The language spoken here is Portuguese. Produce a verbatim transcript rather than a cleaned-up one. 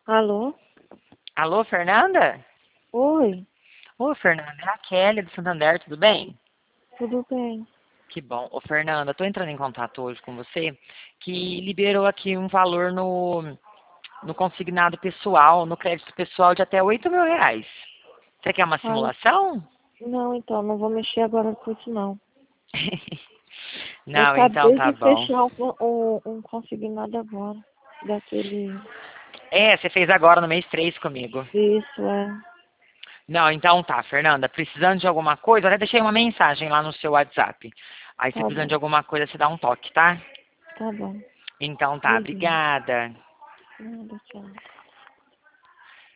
Alô? Alô, Fernanda? Oi, Ô, Fernanda, é a Kelly do Santander, tudo bem? tudo bem? Que bom. Ô, Fernanda, estou entrando em contato hoje com você, que liberou aqui um valor no, no consignado pessoal, no crédito pessoal de até oito mil reais. Você quer uma Ai, simulação? não, então, não vou mexer agora com isso, não. Eu Não, então acabei tá de bom. fechar um, um, um consignado agora, daquele... É, você fez agora no mês três comigo. Isso, é. Não, então tá, Fernanda. Precisando de alguma coisa, eu até deixei uma mensagem lá no seu WhatsApp. Aí, se Tá precisando bom, de alguma coisa, você dá um toque, tá? tá bom. Então tá, Obrigada. obrigada. Nada, tchau.